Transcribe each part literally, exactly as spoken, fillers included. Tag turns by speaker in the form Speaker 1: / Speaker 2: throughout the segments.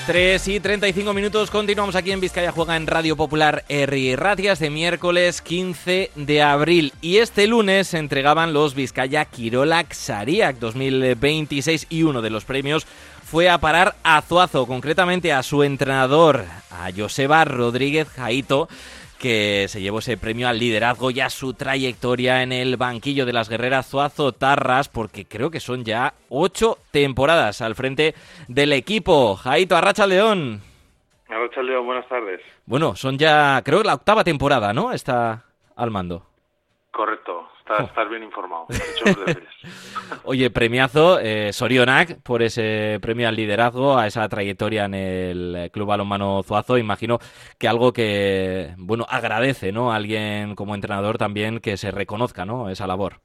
Speaker 1: tres y treinta y cinco minutos, continuamos aquí en Vizcaya Juega en Radio Popular Herri Ratias de miércoles quince de abril. Y este lunes se entregaban los Vizcaya Kirolak Sariak dos mil veintiséis y uno de los premios fue a parar a Zuazo, concretamente a su entrenador, a Joseba Rodríguez Jaito, que se llevó ese premio al liderazgo y a su trayectoria en el banquillo de las guerreras Zuazo Tarras, porque creo que son ya ocho temporadas al frente del equipo. Jaito, arratsaldeon.
Speaker 2: Arratsaldeon, buenas tardes.
Speaker 1: Bueno, son ya, creo que la octava temporada, ¿no? Está al mando.
Speaker 2: Correcto, estás, oh. estás bien informado. Hecho los deberes.
Speaker 1: Oye, premiazo, eh, Sorionak, por ese premio al liderazgo, a esa trayectoria en el Club Balonmano Zuazo. Imagino que algo que, bueno, agradece, ¿no? A alguien como entrenador también que se reconozca, ¿no? Esa labor.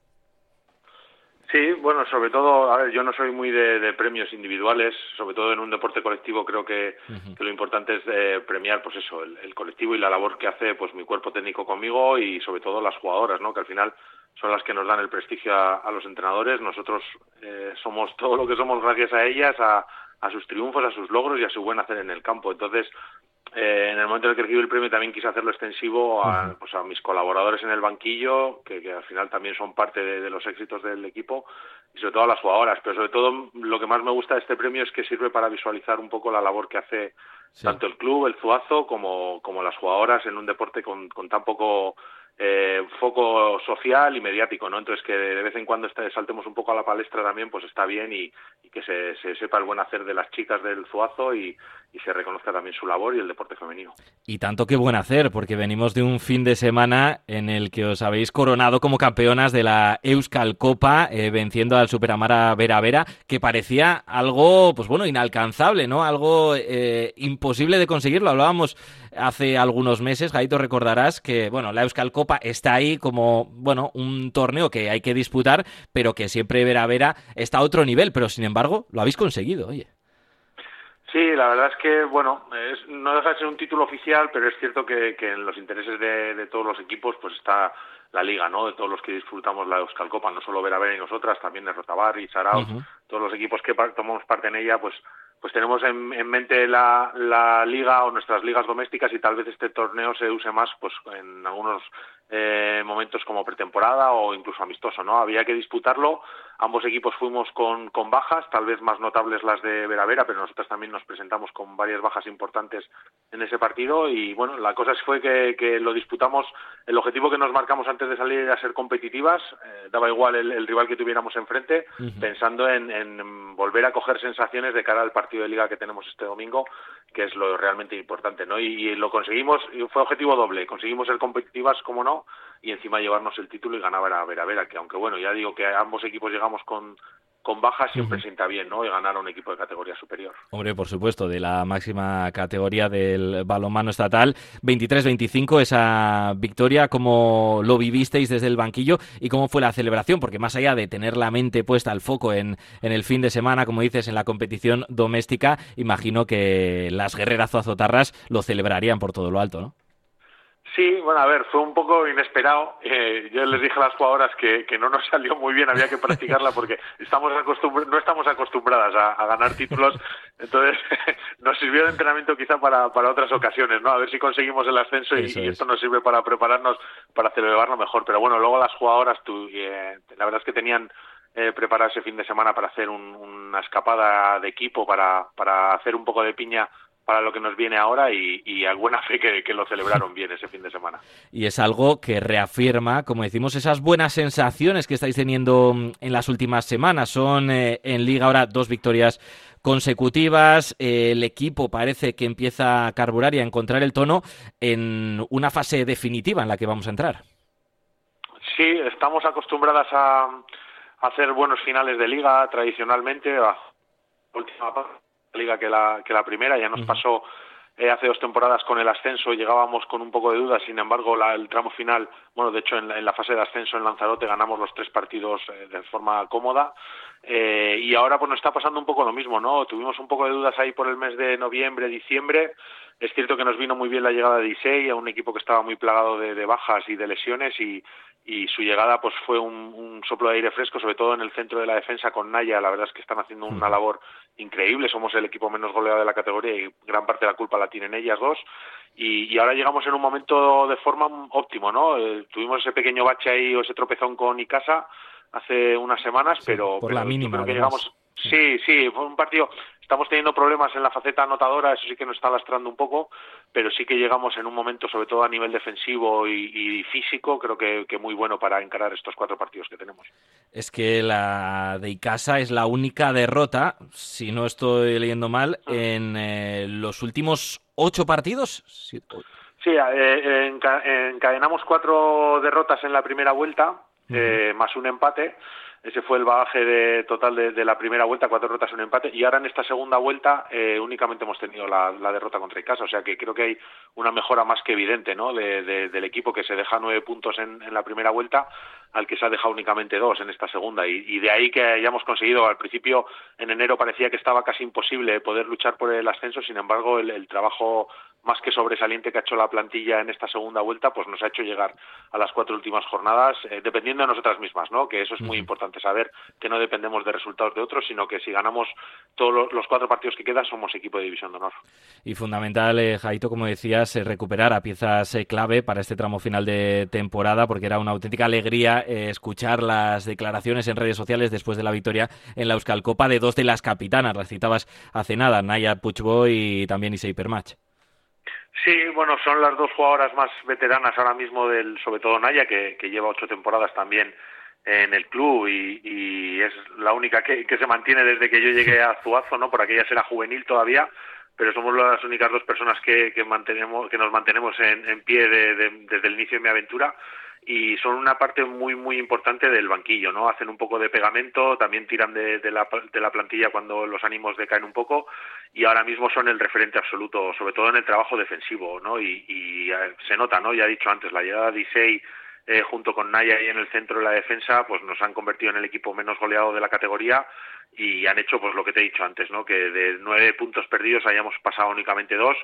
Speaker 2: Sí, bueno, sobre todo, a ver, yo no soy muy de, de premios individuales, sobre todo en un deporte colectivo creo que, uh-huh. que lo importante es eh, premiar, pues eso, el, el colectivo y la labor que hace pues mi cuerpo técnico conmigo y sobre todo las jugadoras, ¿no? Que al final son las que nos dan el prestigio a, a los entrenadores. Nosotros eh, somos todo lo que somos gracias a ellas, a, a sus triunfos, a sus logros y a su buen hacer en el campo. Entonces, eh, en el momento en el que recibí el premio también quise hacerlo extensivo a, uh-huh. pues a mis colaboradores en el banquillo, que, que al final también son parte de, de los éxitos del equipo, y sobre todo a las jugadoras. Pero sobre todo lo que más me gusta de este premio es que sirve para visualizar un poco la labor que hace sí. tanto el club, el Zuazo, como, como las jugadoras en un deporte con, con tan poco eh, foco social y mediático, ¿no? Entonces que de vez en cuando este, saltemos un poco a la palestra también, pues está bien y, y que se, se sepa el buen hacer de las chicas del Zuazo y, y se reconozca también su labor y el deporte femenino.
Speaker 1: Y tanto que buen hacer, porque venimos de un fin de semana en el que os habéis coronado como campeonas de la Euskal Copa, eh, venciendo al Superamara Vera Vera, que parecía algo, pues bueno, inalcanzable, ¿no? Algo eh, imposible de conseguirlo. Hablábamos hace algunos meses, Jaito, recordarás que, bueno, la Euskal Copa está ahí como, bueno, un torneo que hay que disputar, pero que siempre Vera Vera está a otro nivel, pero sin embargo lo habéis conseguido, oye.
Speaker 2: Sí, la verdad es que, bueno, es, no deja de ser un título oficial, pero es cierto que, que en los intereses de, de todos los equipos pues está la liga, ¿no? De todos los que disfrutamos la Euskal Copa, no solo Vera Vera y nosotras, también de Rotabarri, Zarautz, uh-huh. todos los equipos que par- tomamos parte en ella, pues pues tenemos en, en mente la, la liga o nuestras ligas domésticas y tal vez este torneo se use más pues en algunos eh, momentos como pretemporada o incluso amistoso, ¿no? Había que disputarlo. Ambos equipos fuimos con, con bajas, tal vez más notables las de Vera Vera, pero nosotros también nos presentamos con varias bajas importantes en ese partido y bueno, la cosa fue que, que lo disputamos. El objetivo que nos marcamos antes de salir era ser competitivas, eh, daba igual el, el rival que tuviéramos enfrente, uh-huh. pensando en, en volver a coger sensaciones de cara al partido de liga que tenemos este domingo, que es lo realmente importante, ¿no? Y, y lo conseguimos, fue objetivo doble, conseguimos ser competitivas, como no, y encima llevarnos el título y ganar a Vera Vera, que aunque bueno, ya digo que ambos equipos llegamos con con bajas siempre uh-huh. sienta bien, ¿no? Y ganar a un equipo de categoría superior.
Speaker 1: Hombre, por supuesto, de la máxima categoría del balonmano estatal, veintitrés veinticinco, esa victoria, ¿cómo lo vivisteis desde el banquillo y cómo fue la celebración? Porque más allá de tener la mente puesta al foco en, en el fin de semana, como dices, en la competición doméstica, imagino que las guerreras Zuazo Tarras lo celebrarían por todo lo alto, ¿no?
Speaker 2: Sí, bueno, a ver, fue un poco inesperado. Eh, yo les dije a las jugadoras que, que no nos salió muy bien, había que practicarla porque estamos acostumbr- no estamos acostumbradas a, a ganar títulos, entonces nos sirvió de entrenamiento quizá para, para otras ocasiones, ¿no? A ver si conseguimos el ascenso y, y esto nos sirve para prepararnos para celebrarlo mejor. Pero bueno, luego las jugadoras, tú, eh, la verdad es que tenían eh, preparado ese fin de semana para hacer un, una escapada de equipo, para, para hacer un poco de piña para lo que nos viene ahora y, y a buena fe que, que lo celebraron bien ese fin de semana.
Speaker 1: Y es algo que reafirma, como decimos, esas buenas sensaciones que estáis teniendo en las últimas semanas. Son eh, en Liga ahora dos victorias consecutivas, eh, el equipo parece que empieza a carburar y a encontrar el tono en una fase definitiva en la que vamos a entrar.
Speaker 2: Sí, estamos acostumbradas a, a hacer buenos finales de Liga tradicionalmente, a última parte liga que la que la primera, ya nos uh-huh. pasó eh, hace dos temporadas con el ascenso, llegábamos con un poco de dudas, sin embargo la, el tramo final, bueno, de hecho en la, en la fase de ascenso en Lanzarote ganamos los tres partidos eh, de forma cómoda, eh, y ahora pues nos está pasando un poco lo mismo, ¿no? Tuvimos un poco de dudas ahí por el mes de noviembre, diciembre, Es cierto que nos vino muy bien la llegada de Isei, a un equipo que estaba muy plagado de, de bajas y de lesiones, y, y su llegada pues fue un, un soplo de aire fresco, sobre todo en el centro de la defensa con Naya. La verdad es que están haciendo una labor increíble, somos el equipo menos goleado de la categoría y gran parte de la culpa la tienen ellas dos, y, y ahora llegamos en un momento de forma óptimo, ¿no? Eh, tuvimos ese pequeño bache ahí o ese tropezón con Icasa hace unas semanas, sí, pero,
Speaker 1: por
Speaker 2: pero
Speaker 1: la mínima,
Speaker 2: yo creo que
Speaker 1: además.
Speaker 2: llegamos... Sí, sí, fue un partido... Estamos teniendo problemas en la faceta anotadora, eso sí que nos está lastrando un poco, pero sí que llegamos en un momento, sobre todo a nivel defensivo y, y físico, creo que, que muy bueno para encarar estos cuatro partidos que tenemos.
Speaker 1: Es que la de Icasa es la única derrota, si no estoy leyendo mal, uh-huh. en eh, los últimos ocho partidos. Sí,
Speaker 2: sí eh, enca- encadenamos cuatro derrotas en la primera vuelta, uh-huh. eh, más un empate. Ese fue el bagaje de, total de, de la primera vuelta, cuatro derrotas y un empate. Y ahora en esta segunda vuelta eh, únicamente hemos tenido la, la derrota contra Icasa. O sea que creo que hay una mejora más que evidente, ¿no? de, de, del equipo, que se deja nueve puntos en, en la primera vuelta, al que se ha dejado únicamente dos en esta segunda. Y, y de ahí que hayamos conseguido, al principio en enero parecía que estaba casi imposible poder luchar por el ascenso. Sin embargo, el, el trabajo más que sobresaliente que ha hecho la plantilla en esta segunda vuelta, pues nos ha hecho llegar a las cuatro últimas jornadas, eh, dependiendo de nosotras mismas, ¿no? Que eso es muy importante saber, que no dependemos de resultados de otros, sino que si ganamos todos los, los cuatro partidos que quedan, somos equipo de división de honor.
Speaker 1: Y fundamental, eh, Jaito, como decías, eh, recuperar a piezas eh, clave para este tramo final de temporada, porque era una auténtica alegría eh, escuchar las declaraciones en redes sociales después de la victoria en la Euskal Copa de dos de las capitanas, las citabas hace nada, Naya Puigboy y también Isei Permach.
Speaker 2: Sí, bueno, son las dos jugadoras más veteranas ahora mismo, del, sobre todo Naya, que, que lleva ocho temporadas también en el club y, y es la única que, que se mantiene desde que yo llegué a Zuazo, ¿no? Por aquella era juvenil todavía, pero somos las únicas dos personas que, que mantenemos, que nos mantenemos en, en pie de, de, desde el inicio de mi aventura, y son una parte muy muy importante del banquillo, ¿no? Hacen un poco de pegamento, también tiran de, de, la, de la plantilla cuando los ánimos decaen un poco, y ahora mismo son el referente absoluto, sobre todo en el trabajo defensivo, ¿no? Y, y se nota, ¿no? Ya he dicho antes, la llegada de Isei eh, junto con Naya ahí en el centro de la defensa, pues nos han convertido en el equipo menos goleado de la categoría, y han hecho pues lo que te he dicho antes, ¿no? Que de nueve puntos perdidos hayamos pasado únicamente dos,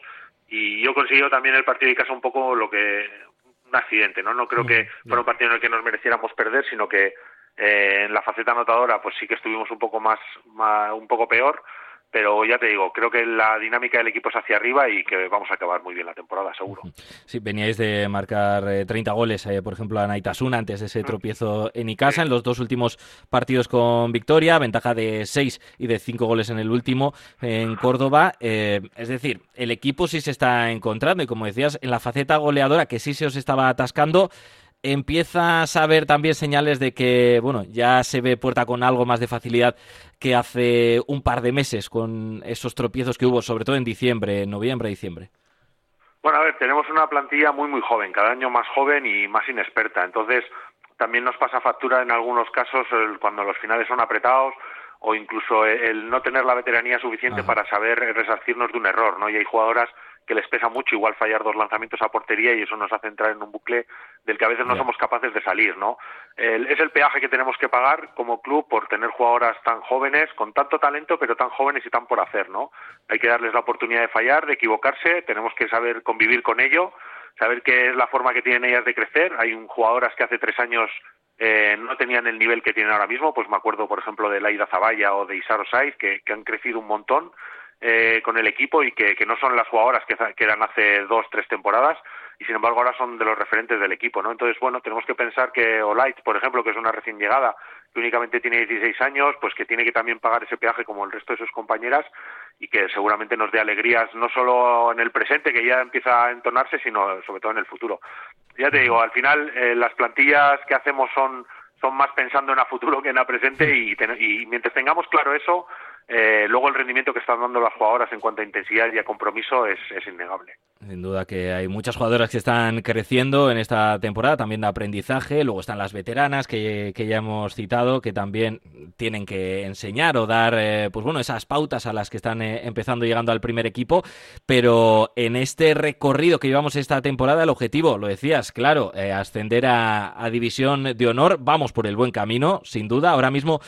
Speaker 2: y yo he conseguido también el partido de casa un poco lo que... un accidente, ¿no? No creo que fuera un partido en el que nos mereciéramos perder, sino que eh, en la faceta anotadora pues sí que estuvimos un poco más, más, un poco peor, pero ya te digo, creo que la dinámica del equipo es hacia arriba y que vamos a acabar muy bien la temporada, seguro.
Speaker 1: Sí, veníais de marcar eh, treinta goles, eh, por ejemplo, a Naitasuna antes de ese tropiezo en Icasa, sí. En los dos últimos partidos con victoria, ventaja de seis y de cinco goles en el último en Córdoba. Eh, es decir, el equipo sí se está encontrando y, como decías, en la faceta goleadora, que sí se os estaba atascando, empiezas a ver también señales de que, bueno, ya se ve puerta con algo más de facilidad que hace un par de meses con esos tropiezos que hubo, sobre todo en diciembre, en noviembre, diciembre.
Speaker 2: Bueno, a ver, tenemos una plantilla muy, muy joven, cada año más joven y más inexperta. Entonces, también nos pasa factura en algunos casos el, cuando los finales son apretados, o incluso el, el no tener la veteranía suficiente Ajá. para saber resarcirnos de un error, ¿no? Y hay jugadoras que les pesa mucho igual fallar dos lanzamientos a portería, y eso nos hace entrar en un bucle del que a veces no yeah. somos capaces de salir, ¿no? El, es el peaje que tenemos que pagar como club por tener jugadoras tan jóvenes, con tanto talento, pero tan jóvenes y tan por hacer, ¿no? Hay que darles la oportunidad de fallar, de equivocarse, tenemos que saber convivir con ello, saber qué es la forma que tienen ellas de crecer. Hay un, jugadoras que hace tres años eh, no tenían el nivel que tienen ahora mismo, pues me acuerdo, por ejemplo, de Laida Zaballa o de Isaro Saiz, que, que han crecido un montón Eh, con el equipo y que, que no son las jugadoras que, que eran hace dos, tres temporadas, y sin embargo ahora son de los referentes del equipo, ¿no? Entonces, bueno, tenemos que pensar que Olait, por ejemplo, que es una recién llegada, que únicamente tiene dieciséis años, pues que tiene que también pagar ese peaje como el resto de sus compañeras, y que seguramente nos dé alegrías no solo en el presente, que ya empieza a entonarse, sino sobre todo en el futuro. Ya te digo, al final eh, las plantillas que hacemos son, son más pensando en a futuro que en a presente, y, ten, y mientras tengamos claro eso, Eh, luego el rendimiento que están dando las jugadoras en cuanto a intensidad y a compromiso es, es innegable.
Speaker 1: Sin duda que hay muchas jugadoras que están creciendo en esta temporada, también de aprendizaje. Luego están las veteranas que, que ya hemos citado, que también tienen que enseñar o dar eh, pues bueno, esas pautas a las que están eh, empezando llegando al primer equipo. Pero en este recorrido que llevamos esta temporada, el objetivo, lo decías, claro, eh, ascender a, a División de Honor. Vamos por el buen camino, sin duda. Ahora mismo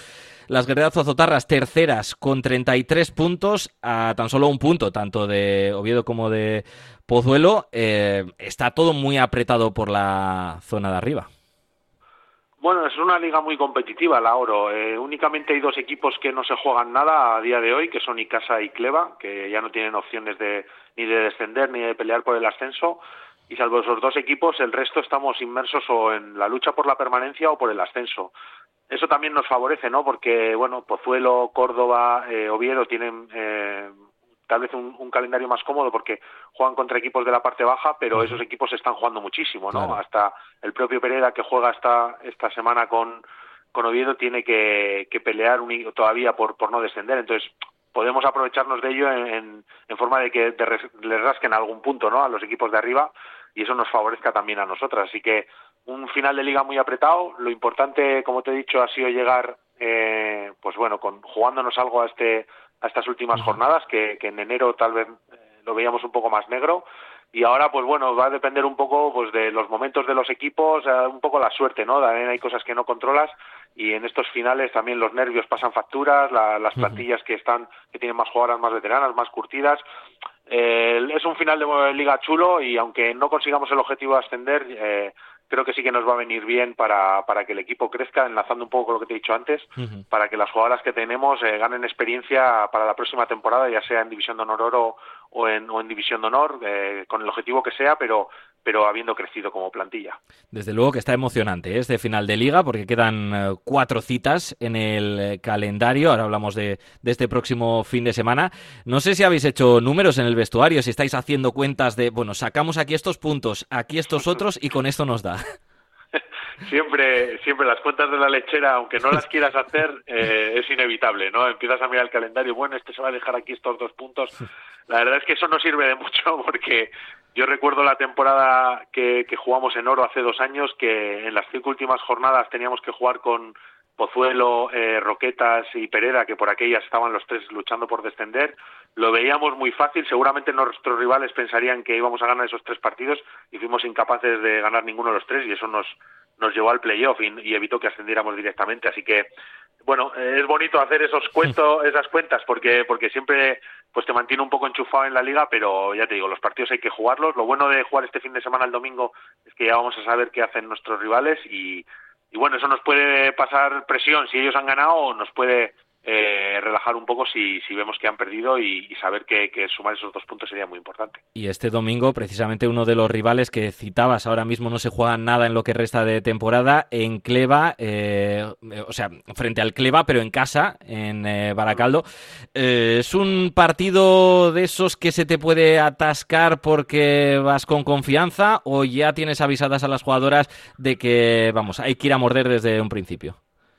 Speaker 1: las guerreras zozotarras terceras con treinta y tres puntos, a tan solo un punto, tanto de Oviedo como de Pozuelo. Eh, está todo muy apretado por la zona de arriba.
Speaker 2: Bueno, es una liga muy competitiva, la Oro. Eh, únicamente hay dos equipos que no se juegan nada a día de hoy, que son Icasa y Cleva, que ya no tienen opciones de ni de descender ni de pelear por el ascenso. Y salvo esos dos equipos, el resto estamos inmersos o en la lucha por la permanencia o por el ascenso. Eso también nos favorece, ¿no? Porque, bueno, Pozuelo, Córdoba, eh, Oviedo tienen eh, tal vez un, un calendario más cómodo porque juegan contra equipos de la parte baja, pero uh-huh. esos equipos están jugando muchísimo, ¿no? Claro. Hasta el propio Pereda, que juega esta esta semana con, con Oviedo, tiene que, que pelear un, todavía por, por no descender. Entonces, podemos aprovecharnos de ello en, en, en forma de que de res, les rasquen algún punto, ¿no? A los equipos de arriba, y eso nos favorezca también a nosotras. Así que un final de liga muy apretado. Lo importante, como te he dicho, ha sido llegar, eh, pues bueno, con, jugándonos algo a este a estas últimas jornadas, que, que en enero tal vez eh, lo veíamos un poco más negro, y ahora pues bueno, va a depender un poco pues de los momentos de los equipos, eh, un poco la suerte, ¿no? También hay cosas que no controlas, y en estos finales también los nervios pasan facturas, la, las plantillas que están, que tienen más jugadoras más veteranas, más curtidas. Eh, es un final de liga chulo, y aunque no consigamos el objetivo de ascender, eh, creo que sí que nos va a venir bien para, para que el equipo crezca, enlazando un poco con lo que te he dicho antes, uh-huh. para que las jugadoras que tenemos eh, ganen experiencia para la próxima temporada, ya sea en División de Honor Oro o en, o en División de Honor, eh, con el objetivo que sea, pero pero habiendo crecido como plantilla.
Speaker 1: Desde luego que está emocionante, ¿eh? Este final de liga, porque quedan eh, cuatro citas en el eh, calendario. Ahora hablamos de, de este próximo fin de semana. No sé si habéis hecho números en el vestuario, si estáis haciendo cuentas de, bueno, sacamos aquí estos puntos, aquí estos otros, y con esto nos da.
Speaker 2: Siempre, siempre las cuentas de la lechera, aunque no las quieras hacer, eh, es inevitable, ¿no? Empiezas a mirar el calendario, bueno, este se va a dejar aquí estos dos puntos. La verdad es que eso no sirve de mucho, porque yo recuerdo la temporada que, que jugamos en Oro hace dos años, que en las cinco últimas jornadas teníamos que jugar con Pozuelo, eh, Roquetas y Pereda, que por aquellas estaban los tres luchando por descender. Lo veíamos muy fácil, seguramente nuestros rivales pensarían que íbamos a ganar esos tres partidos y fuimos incapaces de ganar ninguno de los tres, y eso nos nos llevó al playoff y, y evitó que ascendiéramos directamente. Así que, bueno, es bonito hacer esos cuentos, esas cuentas, porque porque siempre pues te mantiene un poco enchufado en la liga, pero ya te digo, los partidos hay que jugarlos. Lo bueno de jugar este fin de semana el domingo es que ya vamos a saber qué hacen nuestros rivales, y, y bueno, eso nos puede pasar presión si ellos han ganado, o nos puede eh, relajar un poco si, si vemos que han perdido, y, y saber que, que sumar esos dos puntos sería muy importante.
Speaker 1: Y este domingo, precisamente uno de los rivales que citabas, ahora mismo no se juega nada en lo que resta de temporada, en Cleva, eh, o sea, frente al Cleva, pero en casa, en eh, Baracaldo. Eh, ¿Es un partido de esos que se te puede atascar porque vas con confianza, o ya tienes avisadas a las jugadoras de que, vamos, hay que ir a morder desde un principio?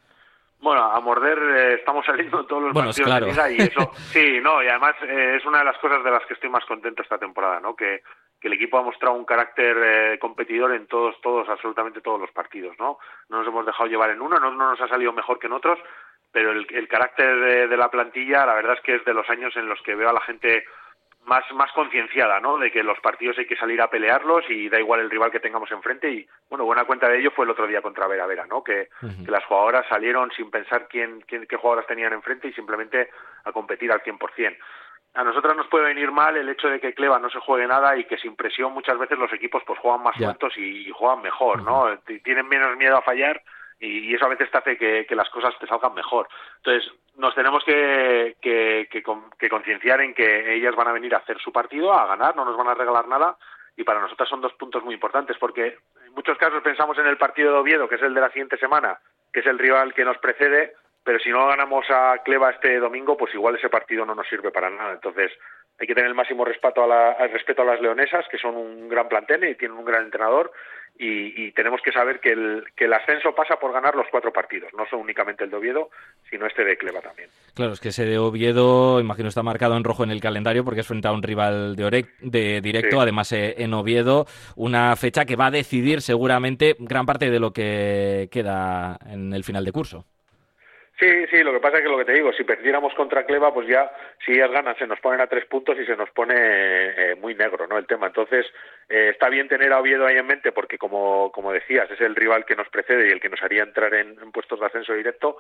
Speaker 2: Bueno, a morder eh, estamos saliendo todos los
Speaker 1: bueno,
Speaker 2: partidos
Speaker 1: claro.
Speaker 2: de liga, y eso, sí, no, y además eh, es una de las cosas de las que estoy más contento esta temporada, ¿no? Que, que el equipo ha mostrado un carácter eh, competidor en todos, todos, absolutamente todos los partidos, ¿no? No nos hemos dejado llevar en uno, no, no nos ha salido mejor que en otros, pero el, el carácter de, de la plantilla, la verdad es que es de los años en los que veo a la gente más más concienciada, ¿no? De que los partidos hay que salir a pelearlos, y da igual el rival que tengamos enfrente. Y bueno, buena cuenta de ello fue el otro día contra Vera Vera, ¿no? Que, uh-huh. que las jugadoras salieron sin pensar quién, quién qué jugadoras tenían enfrente, y simplemente a competir al cien por ciento. A nosotras nos puede venir mal el hecho de que Cleva no se juegue nada, y que sin presión muchas veces los equipos pues juegan más sueltos yeah. y, y juegan mejor, uh-huh. ¿no? Tienen menos miedo a fallar, y eso a veces te hace que, que las cosas te salgan mejor. Entonces, nos tenemos que, que, que, que concienciar en que ellas van a venir a hacer su partido, a ganar, no nos van a regalar nada, y para nosotras son dos puntos muy importantes, porque en muchos casos pensamos en el partido de Oviedo, que es el de la siguiente semana, que es el rival que nos precede, pero si no ganamos a Cleva este domingo, pues igual ese partido no nos sirve para nada. Entonces, hay que tener el máximo respeto a, la, al respeto a las leonesas, que son un gran plantel y tienen un gran entrenador, y, y tenemos que saber que el, que el ascenso pasa por ganar los cuatro partidos, no son únicamente el de Oviedo, sino este de Cleva también.
Speaker 1: Claro, es que ese de Oviedo, imagino, está marcado en rojo en el calendario porque es frente a un rival de, Ore- de directo, sí. Además eh, en Oviedo, una fecha que va a decidir seguramente gran parte de lo que queda en el final de curso.
Speaker 2: Sí, sí, lo que pasa es que lo que te digo, si perdiéramos contra Cleva, pues ya, si ellas ganan, se nos ponen a tres puntos y se nos pone eh, muy negro, ¿no?, el tema. Entonces, eh, está bien tener a Oviedo ahí en mente, porque como, como decías, es el rival que nos precede y el que nos haría entrar en, en puestos de ascenso directo,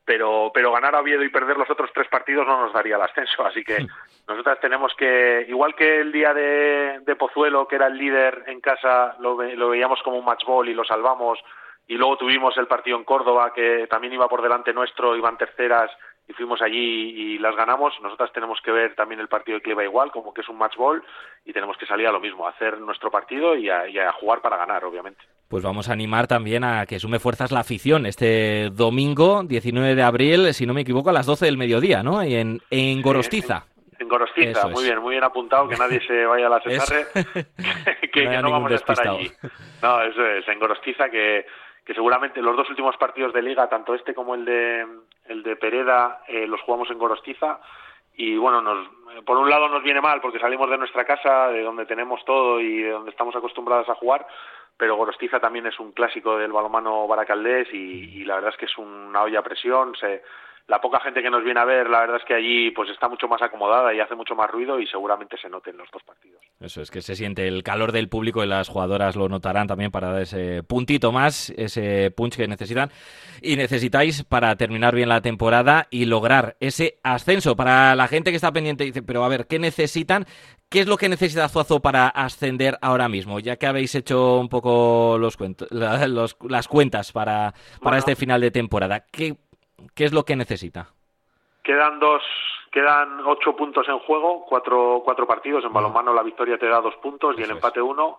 Speaker 2: pero pero ganar a Oviedo y perder los otros tres partidos no nos daría el ascenso, así que nosotras tenemos que, igual que el día de, de Pozuelo, que era el líder en casa, lo, lo veíamos como un match ball y lo salvamos, y luego tuvimos el partido en Córdoba, que también iba por delante nuestro, iban terceras, y fuimos allí y las ganamos. Nosotras tenemos que ver también el partido de Cleva igual, como que es un match ball, y tenemos que salir a lo mismo, a hacer nuestro partido y a, y a jugar para ganar, obviamente.
Speaker 1: Pues vamos a animar también a que sume fuerzas la afición este domingo, diecinueve de abril, si no me equivoco, a las doce del mediodía, ¿no? Y en, en Gorostiza.
Speaker 2: Sí, en, en Gorostiza,
Speaker 1: Eso
Speaker 2: muy
Speaker 1: es.
Speaker 2: bien, muy bien apuntado, que nadie se vaya a la Cesarre, que, que,
Speaker 1: no,
Speaker 2: que no vamos a estar
Speaker 1: despistado.
Speaker 2: allí. No, eso es, en Gorostiza, que, que seguramente los dos últimos partidos de Liga, tanto este como el de el de Pereda, eh, los jugamos en Gorostiza, y bueno, nos, por un lado nos viene mal porque salimos de nuestra casa, de donde tenemos todo y de donde estamos acostumbrados a jugar, pero Gorostiza también es un clásico del balonmano baracaldés y, y la verdad es que es una olla a presión. Se, la poca gente que nos viene a ver, la verdad es que allí pues está mucho más acomodada y hace mucho más ruido, y seguramente se note en los dos partidos.
Speaker 1: Eso es, que se siente el calor del público y las jugadoras lo notarán también para dar ese puntito más, ese punch que necesitan y necesitáis para terminar bien la temporada y lograr ese ascenso. Para la gente que está pendiente, dice, pero a ver, ¿qué necesitan? ¿Qué es lo que necesita Zuazo para ascender ahora mismo? Ya que habéis hecho un poco los cuentos, la, los, las cuentas para, para
Speaker 2: bueno,
Speaker 1: este final de temporada, ¿qué, qué es lo que necesita?
Speaker 2: Quedan dos, quedan ocho puntos en juego, cuatro, cuatro partidos. En balonmano la victoria te da dos puntos y el empate uno.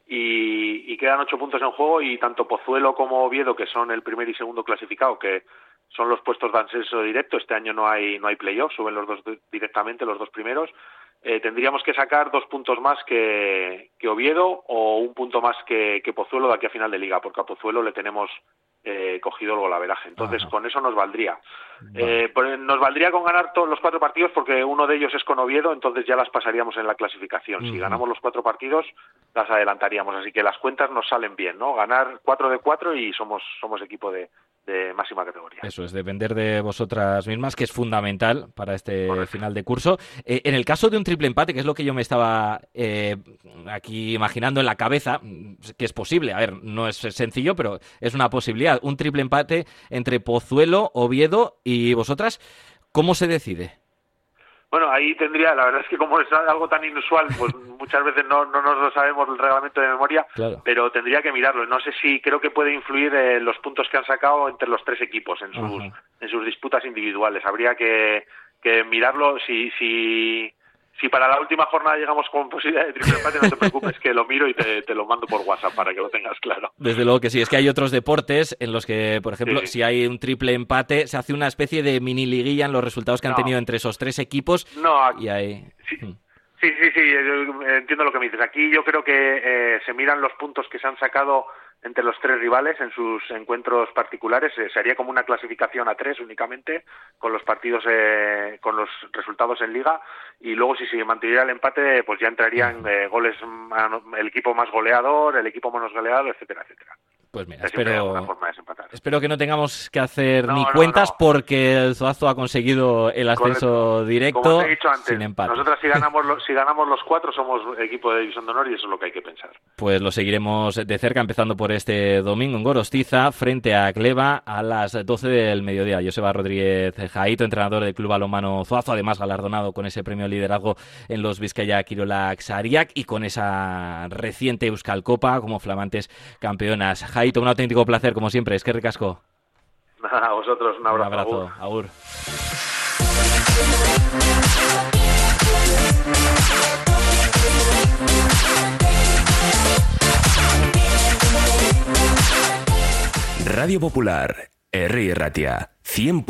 Speaker 2: Y, y quedan ocho puntos en juego, y tanto Pozuelo como Oviedo, que son el primer y segundo clasificado, que son los puestos de ascenso directo, este año no hay no hay playoff, suben los dos directamente, los dos primeros. Eh, tendríamos que sacar dos puntos más que, que Oviedo, o un punto más que, que Pozuelo de aquí a final de Liga, porque a Pozuelo le tenemos eh, cogido el golaveraje. Entonces, Ajá. con eso nos valdría. Vale. Eh, pues nos valdría con ganar todos los cuatro partidos, porque uno de ellos es con Oviedo, entonces ya las pasaríamos en la clasificación. Uh-huh. Si ganamos los cuatro partidos, las adelantaríamos. Así que las cuentas nos salen bien, ¿no? Ganar cuatro de cuatro y somos, somos equipo de... de máxima categoría.
Speaker 1: Eso es, depender de vosotras mismas, que es fundamental para este Correcto. final de curso. Eh, en el caso de un triple empate, que es lo que yo me estaba eh, aquí imaginando en la cabeza, que es posible, a ver, no es sencillo, pero es una posibilidad, un triple empate entre Pozuelo, Oviedo y vosotras, ¿cómo se decide?
Speaker 2: Bueno, ahí tendría, la verdad es que como es algo tan inusual, pues muchas veces no, no nos lo sabemos el reglamento de memoria, claro. pero tendría que mirarlo. No sé si, creo que puede influir eh, los puntos que han sacado entre los tres equipos en sus Ajá. en sus disputas individuales. Habría que, que mirarlo. Si, si, si para la última jornada llegamos con posibilidad de triple empate, no te preocupes, que lo miro y te, te lo mando por WhatsApp para que lo tengas claro.
Speaker 1: Desde luego que sí, es que hay otros deportes en los que, por ejemplo,
Speaker 2: sí, sí.
Speaker 1: si hay un triple empate, se hace una especie de mini liguilla en los resultados que no. han tenido entre esos tres equipos.
Speaker 2: No, aquí,
Speaker 1: y hay...
Speaker 2: sí, sí, sí, sí, entiendo lo que me dices. Aquí yo creo que eh, se miran los puntos que se han sacado entre los tres rivales en sus encuentros particulares. Eh, sería como una clasificación a tres únicamente, con los partidos, eh, con los resultados en Liga, y luego si se mantuviera el empate, pues ya entrarían eh, goles, el equipo más goleador, el equipo menos goleado, etcétera, etcétera.
Speaker 1: Pues mira, espero, espero que no tengamos que hacer no, ni no, cuentas, no. porque el Zuazo ha conseguido el ascenso Correcto. directo.
Speaker 2: Como te he dicho antes,
Speaker 1: sin empate.
Speaker 2: Nosotros si ganamos, los, si ganamos los cuatro somos equipo de División de Honor, y eso es lo que hay que pensar.
Speaker 1: Pues lo seguiremos de cerca, empezando por este domingo en Gorostiza, frente a Cleva, a las doce del mediodía. Joseba Rodríguez Jaito, entrenador del Club Balonmano Zuazo, además galardonado con ese premio de liderazgo en los Bizkaia Kirolak Sariak y con esa reciente Euskal Copa como flamantes campeonas. Jaito, un auténtico placer, como siempre. Es que ricasco.
Speaker 2: A vosotros, un abrazo.
Speaker 1: Un abrazo, agur.
Speaker 3: Radio Popular, Herri Ratia, cien